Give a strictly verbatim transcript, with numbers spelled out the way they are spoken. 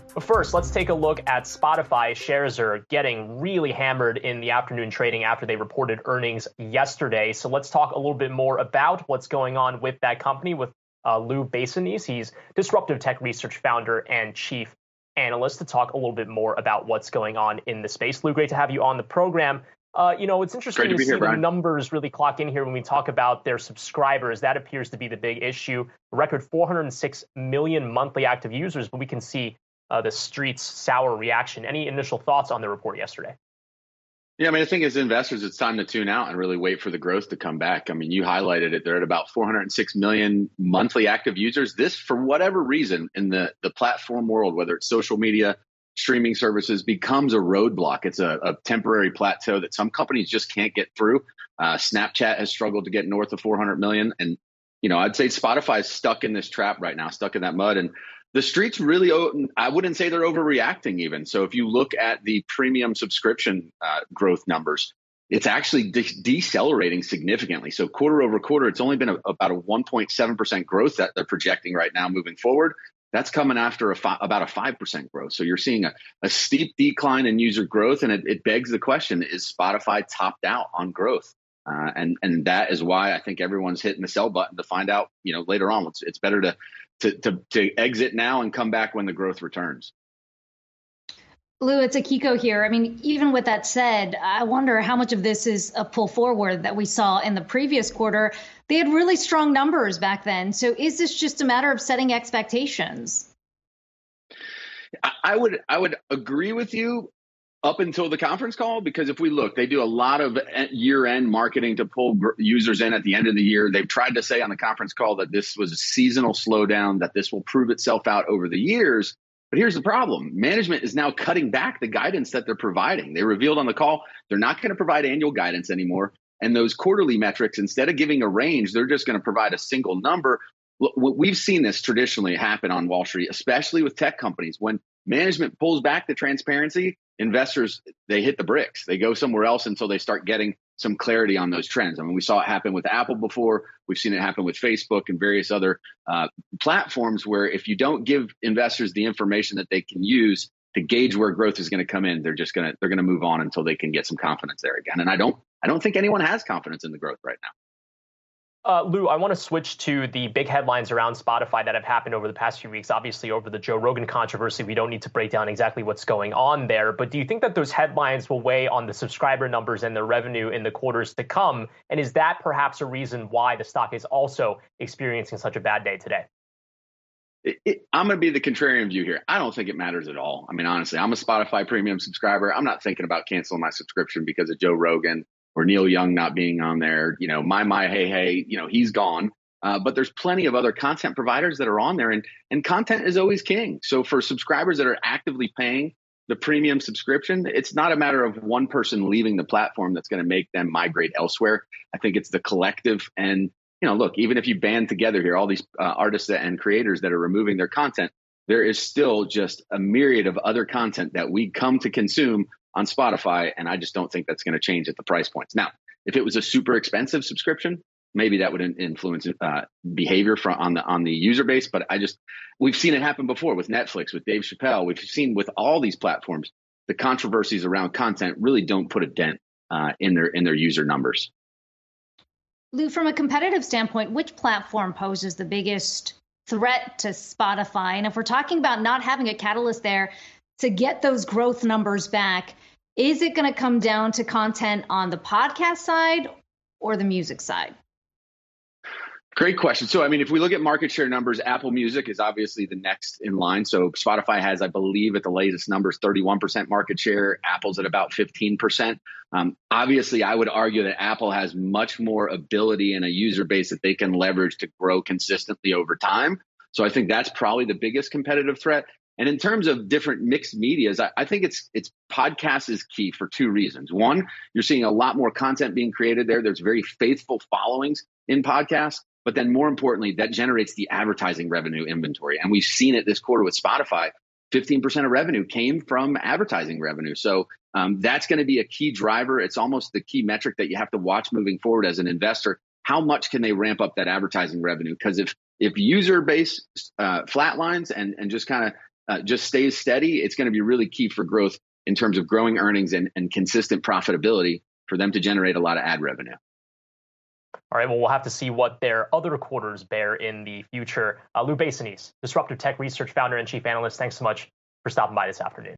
But first, let's take a look at Spotify. Shares are getting really hammered in the afternoon trading after they reported earnings yesterday. So let's talk a little bit more about what's going on with that company with uh, Lou Bassanese. He's Disruptive Tech Research founder and chief analyst, to talk a little bit more about what's going on in the space. Lou, great to have you on the program. Uh, you know, it's interesting to, to see here, the Brian. numbers really clock in here when we talk about their subscribers. That appears to be the big issue. A record four hundred six million monthly active users, but we can see uh, the street's sour reaction. Any initial thoughts on the report yesterday? Yeah, I mean, I think as investors, it's time to tune out and really wait for the growth to come back. I mean, you highlighted it. They're at about four hundred six million monthly active users. This, for whatever reason, in the, the platform world, whether it's social media, streaming services, becomes a roadblock. It's a, a temporary plateau that some companies just can't get through. Uh, Snapchat has struggled to get north of four hundred million. And, you know, I'd say Spotify is stuck in this trap right now, stuck in that mud. And the street's really, I wouldn't say they're overreacting even. So if you look at the premium subscription uh, growth numbers, it's actually de- decelerating significantly. So quarter over quarter, it's only been a, about a one point seven percent growth that they're projecting right now moving forward. That's coming after a fi- about a five percent growth. So you're seeing a, a steep decline in user growth. And it, it begs the question, is Spotify topped out on growth? Uh, and, and that is why I think everyone's hitting the sell button to find out, you know, later on. It's, it's better to, to, to, to exit now and come back when the growth returns. Lou, it's Akiko here. I mean, even with that said, I wonder how much of this is a pull forward that we saw in the previous quarter. They had really strong numbers back then. So is this just a matter of setting expectations? I would I would agree with you up until the conference call, because if we look, they do a lot of year-end marketing to pull users in at the end of the year. They've tried to say on the conference call that this was a seasonal slowdown, that this will prove itself out over the years. But here's the problem. Management is now cutting back the guidance that they're providing. They revealed on the call they're not going to provide annual guidance anymore. And those quarterly metrics, instead of giving a range, they're just going to provide a single number. We've seen this traditionally happen on Wall Street, especially with tech companies. When management pulls back the transparency, investors, they hit the bricks. They go somewhere else until they start getting some clarity on those trends. I mean, we saw it happen with Apple before. We've seen it happen with Facebook and various other uh, platforms, where if you don't give investors the information that they can use to gauge where growth is going to come in, they're just going to they're going to move on until they can get some confidence there again. And I don't I don't think anyone has confidence in the growth right now. Uh, Lou, I want to switch to the big headlines around Spotify that have happened over the past few weeks. Obviously, over the Joe Rogan controversy, we don't need to break down exactly what's going on there. But do you think that those headlines will weigh on the subscriber numbers and the revenue in the quarters to come? And is that perhaps a reason why the stock is also experiencing such a bad day today? It, it, I'm going to be the contrarian view here. I don't think it matters at all. I mean, honestly, I'm a Spotify premium subscriber. I'm not thinking about canceling my subscription because of Joe Rogan or Neil Young not being on there. You know, my, my, hey, hey, you know, he's gone. Uh, but there's plenty of other content providers that are on there, and, and content is always king. So for subscribers that are actively paying the premium subscription, it's not a matter of one person leaving the platform that's going to make them migrate elsewhere. I think it's the collective. And, you know, look, even if you band together here, all these uh, artists and creators that are removing their content, there is still just a myriad of other content that we come to consume on Spotify. And I just don't think that's going to change at the price points. Now, if it was a super expensive subscription, maybe that would influence uh, behavior from on the on the user base. But I just we've seen it happen before with Netflix, with Dave Chappelle. We've seen with all these platforms, the controversies around content really don't put a dent uh, in their in their user numbers. Lou, from a competitive standpoint, which platform poses the biggest threat to Spotify? And if we're talking about not having a catalyst there to get those growth numbers back, is it going to come down to content on the podcast side or the music side? Great question. So, I mean, if we look at market share numbers, Apple Music is obviously the next in line. So Spotify has, I believe, at the latest numbers, thirty-one percent market share. Apple's at about fifteen percent. Um, obviously, I would argue that Apple has much more ability and a user base that they can leverage to grow consistently over time. So I think that's probably the biggest competitive threat. And in terms of different mixed medias, I, I think it's it's podcast is key for two reasons. One, you're seeing a lot more content being created there. There's very faithful followings in podcasts. But then more importantly, that generates the advertising revenue inventory. And we've seen it this quarter with Spotify. fifteen percent of revenue came from advertising revenue. So um, that's going to be a key driver. It's almost the key metric that you have to watch moving forward as an investor. How much can they ramp up that advertising revenue? Because if if user base uh, flatlines and, and just kind of uh, just stays steady, it's going to be really key for growth in terms of growing earnings and, and consistent profitability for them to generate a lot of ad revenue. All right, well, we'll have to see what their other quarters bear in the future. Uh, Lou Bassanese, Disruptive Tech Research founder and chief analyst, thanks so much for stopping by this afternoon.